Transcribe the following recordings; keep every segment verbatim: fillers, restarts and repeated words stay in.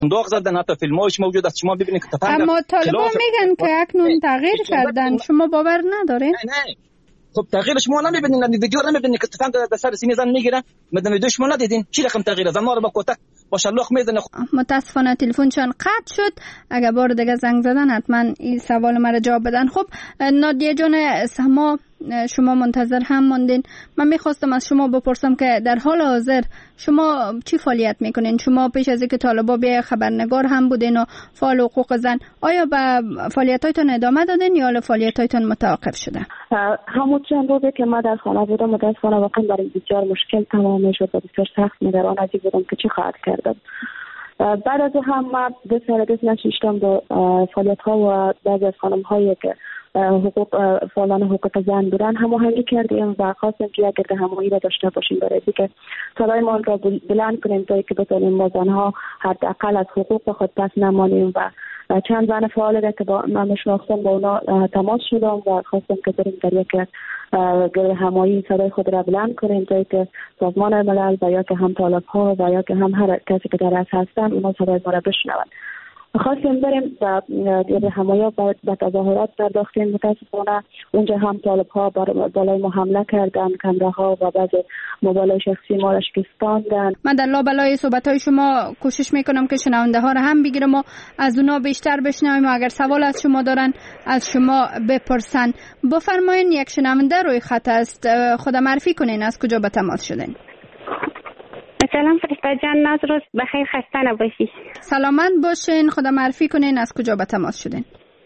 صندوق زدن، حتی فیلم‌هاش موجود است، شما ببینید که تفنگ. اما طالبان میگن که اکنون تغییر کردن، شما باور ندارین؟ نه نه خب تغییر شما نمیبینید، ویدیو نمیبینید که تفنگ در سر سینه زن میگیره؟ مدام ویدیو شما ندیدین چی رقم تغییر زن ما رو با کتک با شلاق میزنه. متاسفانه تلفنشان قطع شد، اگر بار دیگه زنگ زدن حتما این سوال مرا جواب بدن. خب نادیه جان سما، شما منتظر هم موندین. من میخواستم از شما بپرسم که در حال حاضر شما چی فعالیت میکنین؟ شما پیش از اینکه طالبا بیا خبرنگار هم بودین و فعال حقوق زن، آیا به فعالیتاتون ادامه دادین یا فعالیتاتون متوقف شده؟ همون چند روزی که ما در خانه بودم متاسفانه واقعا برای بسیار مشکل تمام شد و بسیار سخت نگران از این بودم که چی خواهد کردم. بعد از هم ما دست سر دست نشیشتم به فعالیت ها و بعضی از خانم هایی که حقوق فعالان حقوق زن بودن هماهنگی کردیم و خواستیم که یک گرد هماهنگی را داشته باشیم برای اینکه صدای ما را بلند کنیم تا اینکه بتونیم ما زنها حداقل از حقوق خود پس نمانیم. و چند زن فعال که با من شناختم با اونا تماس شدم و خواستم که بریم در یک گرد هماهنگی صدای خود را بلند کنیم تا اینکه سازمان ملل و یا که هم طالب ها و یا که هم هر کسی که در اصل هستن اونا صدای ما را بشنون. خواستیم بریم و دیگه همایا به تظاهرات پرداختیم. متاسفانه اونجا هم طالب ها بالای ما حمله کردن، کمره ها و بعض موبایل شخصی ما را شکستاندن. من در لابلای صحبت های شما کوشش میکنم که شنونده ها را هم بگیرم و از اونا بیشتر بشنویم و اگر سوال از شما دارن از شما بپرسن. بفرمایین، یک شنونده روی خط است، خود معرفی کنین از کجا به تماس شدین. سلام فرشته جان، ناز روز بخیر، خسته نباشی. سلامت باشین، خدا معرفی کنین از کجا به تماس شدین.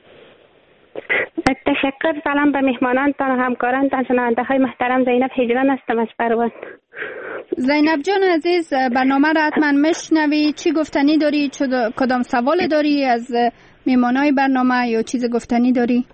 تشکر. سلام به مهمانانتان و همکارانتان، شنونده های محترم. زینب هجران هستم از پروان. زینب جان عزیز، برنامه را حتما میشنوی، چی گفتنی داری؟ کدام سوال داری از مهمانای برنامه یا چیز گفتنی داری؟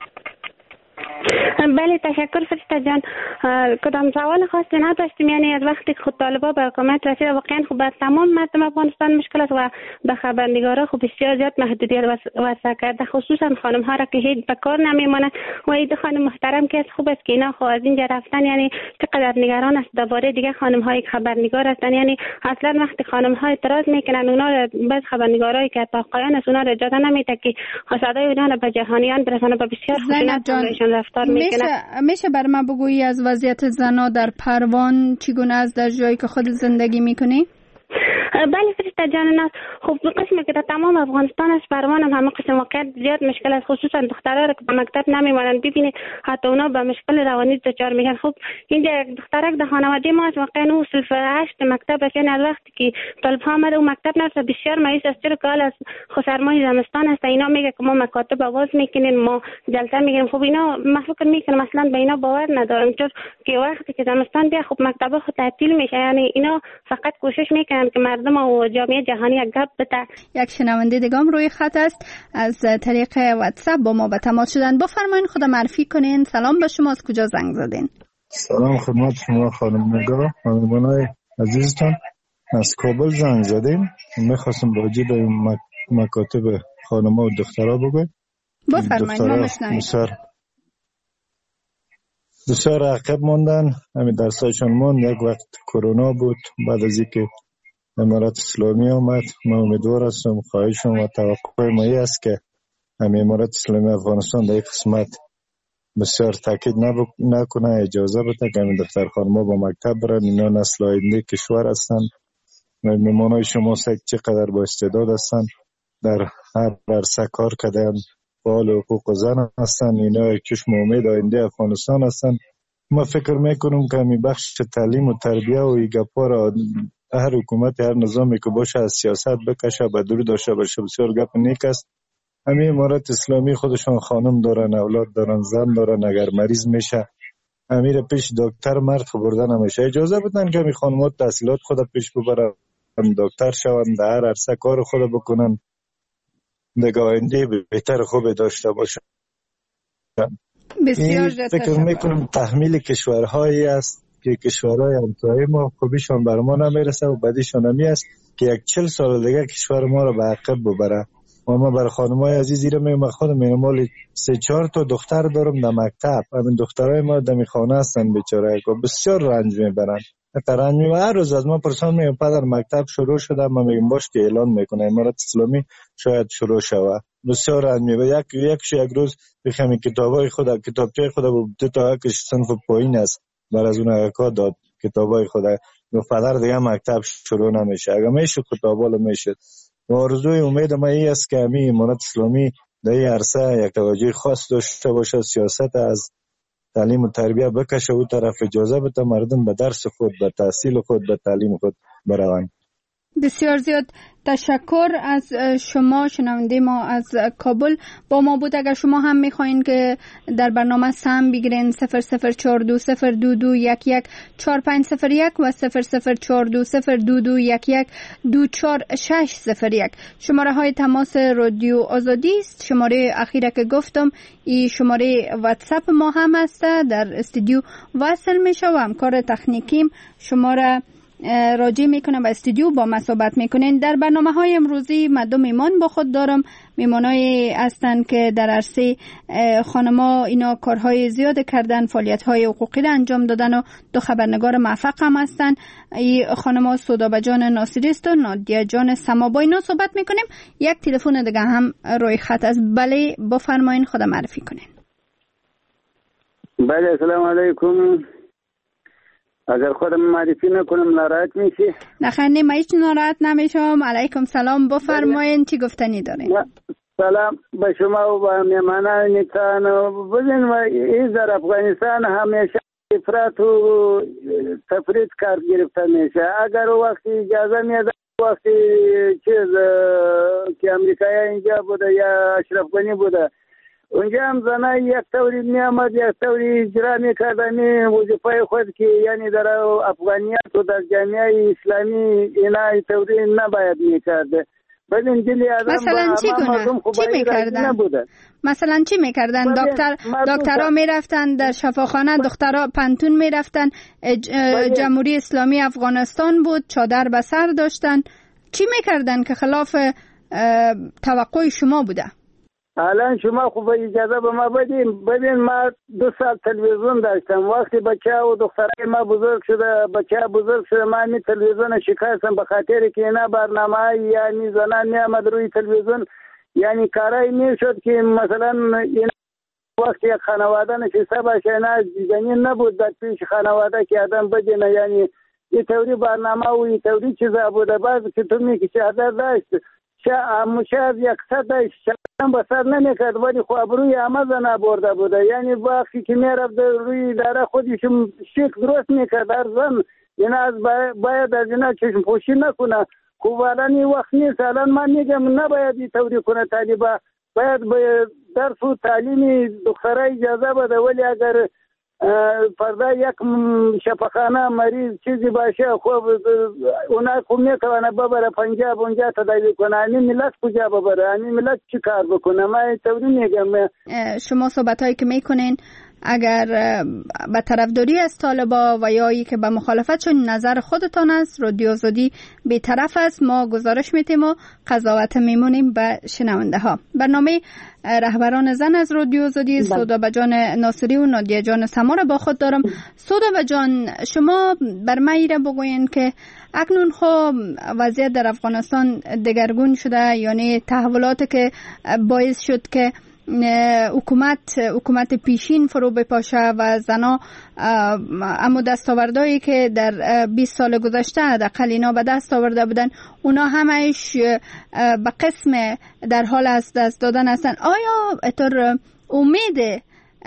بله تشکر فرشته جان. کدام سوال خاصی نداشتیم، یعنی از وقتی خود طالبا به حکومت رسید واقعا خب بر تمام مردم افغانستان مشکل است و به خبرنگارا خب بسیار زیاد محدودیت وضع کرده، خصوصا خانم ها را که هیچ به کار نمیمونه. و این خانم محترم که خوب است که اینا خب از اینجا رفتن، یعنی چقدر نگران است درباره دیگه خانم های خبرنگار هستن. یعنی اصلا وقتی خانم ها اعتراض میکنن اونا بعض خبرنگارایی که تاقیان است اونا را اجازه نمیده که صدای اونا به جهانیان برسونه، به بسیار خشونت رفتار میکنه. میشه بر من بگویی از وضعیت زنا در پروان چگونه است در جایی که خود زندگی میکنی؟ بله فرشته جان، نه خب قسمی که در تمام افغانستان است، پروان هم همه قسم واقعیت زیاد مشکل است، خصوصا دخترها را که به مکتب نمیمانند. ببینید حتی اونا به مشکل روانی دچار میشن. خب اینجا یک دخترک در خانواده ما است، واقعا او صنف هشت مکتب است، یعنی از وقتی که طالب ها آمده او مکتب نرفته بسیار مایوس است، چرا که حال از خو سرمای زمستان است. اینا میگه که ما مکاتب آواز میکنیم، ما جلسه میگیریم. خب اینا من فکر میکنم اصلا به اینا باور ندارم، چون که وقتی که زمستان بیا خب مکتب خود تعطیل میشه. یعنی اینا فقط کوشش میکنن که مردم و جامعه جهانی یک گپ بده. یک شنونده دیگه هم روی خط است، از طریق واتساپ با ما به تماس شدن. بفرمایین خود معرفی کنین. سلام به شما، از کجا زنگ زدین؟ سلام خدمت شما خانم نگار، مهمانای عزیزتان. از کابل زنگ زدیم، میخواستم راجع به مک... مکاتب خانم‌ها و دخترها بگویم. بفرمایید ما میشنویم. بسیار عقب ماندن، همین درسایشان ماند. یک وقت کرونا بود، بعد از اینکه امارت اسلامی آمد، من امیدوار هستم، خواهشم و توقع ما این است که همین امارت اسلامی افغانستان در این قسمت بسیار تاکید نکنه، اجازه بده که همین دختر خانم‌ها با مکتب برن. اینا نسل آینده کشور هستن. مهمانای شما سک چقدر با استعداد هستن، در هر عرصه کار کردن، فعال حقوق زن هستن. اینا چشم امید آینده افغانستان هستن. ما فکر میکنم که همین بخش تعلیم و تربیه و این گپا را هر حکومت، هر نظامی که باشه از سیاست بکشه، بدرو داشته باشه. بسیار گپ نیک است. همین امارت اسلامی خودشان خانم دارن، اولاد دارن، زن دارن. اگر مریض میشه امیر پیش دکتر مرد خبردن نمیشه. اجازه بدن که همین خانمات تحصیلات خود پیش ببرن، دکتر شون، در هر عرصه کار خود بکنن، دیگه آینده بهتر خوب داشته باشن. بسیار فکر میکنم تحمیل کشورهایی است که کشورهای همسایه ما خوبیشان بر ما نمیرسه و بدیشان همی است که یک چل سال دیگه کشور ما رو به عقب ببره. و ما بر خانمای عزیز ایره میگم، خودم مینمال سه چهار تا دختر دارم در مکتب. همین دخترای ما در خانه هستن بیچاره، بسیار رنج میبرن. ترنج میوه هر روز از ما پرسان میگم پدر مکتب شروع شده، ما میگم باش که اعلان میکنه امارت اسلامی شاید شروع شود. بسیار رنج میوه یک یکش یک روز بخمی کتابای خود کتابچه خود دو تا یکش صنف پایین است بر از اون حقیقت داد کتابای خود و پدر دیگه مکتب شروع نمیشه. اگه میشه کتابالو میشه. آرزوی امید ما این است که همین امارت اسلامی در این عرصه یک توجه خاص داشته باشه، سیاست از تعلیم و تربیه بکشه و طرف اجازه بده مردم به درس خود، به تحصیل خود، به تعلیم خود بروند. بسیار زیاد تشکر از شما. شنونده ما از کابل با ما بود. اگر شما هم میخواین که در برنامه سهم بگیرین صفر صفر چهار دو صفر دو دو یک یک چهار پنج صفر یک و صفر صفر چهار دو صفر دو دو یک یک دو چهار شش صفر یک. شماره های تماس رادیو آزادی است. شماره اخیره که گفتم این شماره واتساپ ما هم است. در استودیو وصل میشه و همکار تکنیکیم شماره راجع میکنم و استودیو با ما صحبت میکنین. در برنامه های امروزی من دو میمان با خود دارم. میمانایی هستند که در عرصه خانما اینا کارهای زیاد کردن، فعالیت های حقوقی را انجام دادن و دو خبرنگار موفق هم هستند. این خانما سودابه جان ناصری است و نادیه جان سما. با اینا صحبت میکنیم. یک تلفن دیگه هم روی خط است. بله بفرمایین، خود معرفی کنین. بله السلام علیکم. اگر خودم معرفی نکنم ناراحت میشی؟ نخیر من هیچ ناراحت نمیشم. علیکم سلام، بفرمایین چی گفتنی دارین؟ سلام به شما و به مهمانانتان. ببین این در افغانستان همیشه افراط و تفرید کار گرفته میشه. اگر وقتی اجازه میده وقتی چیز که امریکایی اینجا بوده یا اشرف غنی بوده اونجا هم زنای یک طوری میامد یک طوری اجرا میکردنی وظیفه خود که یعنی در افغانیت و در جامعه اسلامی اینا طوری نباید میکرده. ببین دلی آدم مثلا چی کنه؟ چی میکردن؟ مثلا چی میکردن؟ دکتر دکترها میرفتن در شفاخانه، دخترها پنتون میرفتن. جمهوری اسلامی افغانستان بود، چادر به سر داشتن. چی میکردن که خلاف توقع شما بوده؟ الان شما خوب اجازه به ما بدین. ببین ما دو سال تلویزیون داشتم. وقتی بچه و دخترای ما بزرگ شده، بچه بزرگ شده، ما می تلویزیون شکستم به خاطر که اینا برنامه یعنی زنان می آمد روی تلویزیون، یعنی کارایی می شد که مثلا اینا وقتی یک خانواده نشسته باشه اینا جنین نبود در پیش خانواده که آدم بجنه، یعنی این طوری برنامه و این طوری چیزا بوده. بعض که تو می که چادر داشت شاید یک صد داشت هم بسر نمیکرد ولی خواب روی همه زن برده بوده. یعنی وقتی که میرفت روی داره خودشون شک درست میکرد هر زن. این از باید از اینا چشم پوشی نکنه. خوب الان این وقت نیست. الان من میگم نباید این طوری کنه. طالبا باید به درس و تعلیم دختره اجازه بده، ولی اگر فردا یک شفاخانه مریض چیزی باشه خب اونا خوب میتونه ببره پنجاب اونجا تداوی کنه. این ملت کجا ببره؟ این ملت چی کار بکنه؟ من طوری میگم. شما صحبت هایی که میکنین اگر به طرفداری از طالبا و یا ای که به مخالفتشون نظر خودتان است، رادیو آزادی بی‌طرف است. ما گزارش میتیم و قضاوت میمونیم به شنونده ها. برنامه رهبران زن از رادیو آزادی سودابه جان ناصری و نادیه جان سما را با خود دارم. سودابه جان شما بر من ایره بگوین که اکنون خب وضعیت در افغانستان دگرگون شده، یعنی تحولاتی که باعث شد که حکومت حکومت پیشین فرو بپاشه و زنا اما دستاوردهایی که در بیست سال گذشته حداقل اینا به دست آورده بودن اونا همش به قسم در حال از دست دادن هستن. آیا اطور امید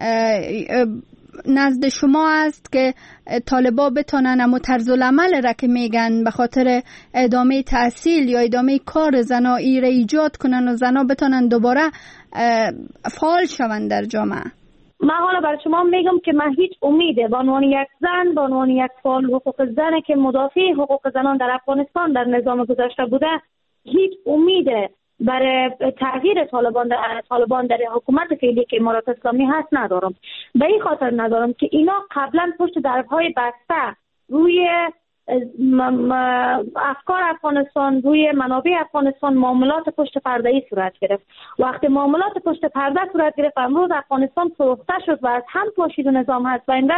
نزد شما است که طالبا بتونن اما طرز العمل را که میگن به خاطر ادامه تحصیل یا ادامه کار زنایی را ایجاد کنن و زنا بتونن دوباره فعال شوند در جامعه؟ من حالا برای شما میگم که من هیچ امیده به عنوان یک زن، به عنوان یک فعال حقوق زن که مدافع حقوق زنان در افغانستان در نظام گذشته بوده، هیچ امیده برای تغییر طالبان در طالبان در حکومت فعلی که امارات اسلامی هست ندارم. به این خاطر ندارم که اینا قبلا پشت درهای بسته روی افکار افغانستان، روی منابع افغانستان معاملات پشت پرده‌ای صورت گرفت. وقتی معاملات پشت پرده صورت گرفت امروز افغانستان فروخته شد و از هم پاشید و نظام هست و این وقت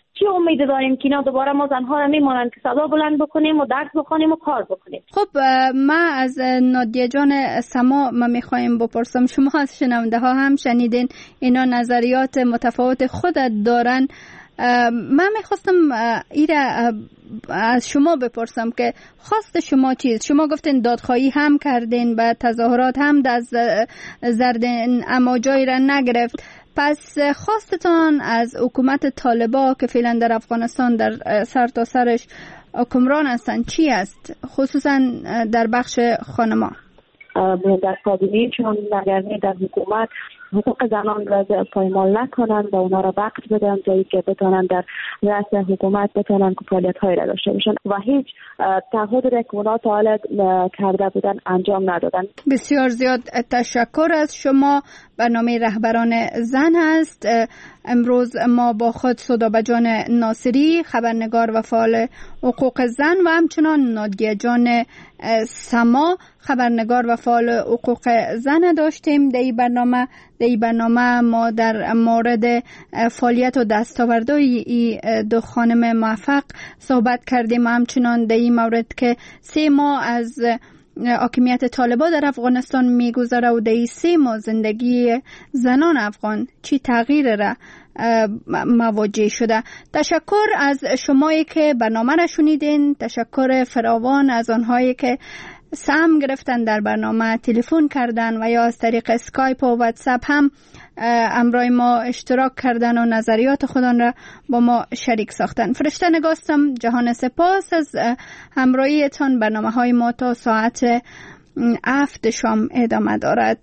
چی امید داریم که اینا دوباره ما زنها را میمانند که صدا بلند بکنیم و درس بخونیم و کار بکنیم؟ خب ما از نادیه جان سما ما میخوایم بپرسم، شما از شنونده ها هم شنیدین اینا نظریات متفاوت خود دارن. من میخواستم ایره از شما بپرسم که خواست شما چیست؟ شما گفتین دادخواهی هم کردین به تظاهرات هم دست زردین اما جایی را نگرفت، پس خواستتان از حکومت طالبا که فعلا در افغانستان در سر تا سرش حکمران هستند چی است، خصوصا در بخش خانمان؟ در کابینه چون نگرانی در حکومت حقوق زنان را پایمال نکنند و اونا را وقت بدن جایی که بتونن در رأس حکومت بتونن که فعالیت های را داشته باشن و هیچ تعهد را که اونا تا حالا کرده بودن انجام ندادن. بسیار زیاد تشکر از شما. برنامه رهبران زن هست. امروز ما با خود سودابه جان ناصری خبرنگار و فعال حقوق زن و همچنان نادیه جان سما خبرنگار و فعال حقوق زن داشتیم. در این برنامه در این برنامه ما در مورد فعالیت و دستاوردهای این دو خانم موفق صحبت کردیم، همچنان در این مورد که سه ماه از حاکمیت طالبان در افغانستان میگذره و در این سه ماه زندگی زنان افغان چی تغییر را مواجه شده. تشکر از شمایی که برنامه را شنیدین، تشکر فراوان از آنهایی که سهم گرفتن در برنامه، تلفن کردن و یا از طریق اسکایپ و واتساپ هم امرای ما اشتراک کردن و نظریات خودان را با ما شریک ساختن. فرشته نگاستم. جهان سپاس از همراهیتان. برنامه های ما تا ساعت هفت شام ادامه دارد.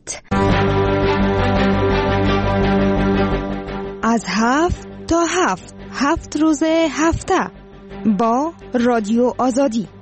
از هفت تا هفت هفت روز هفته با رادیو آزادی.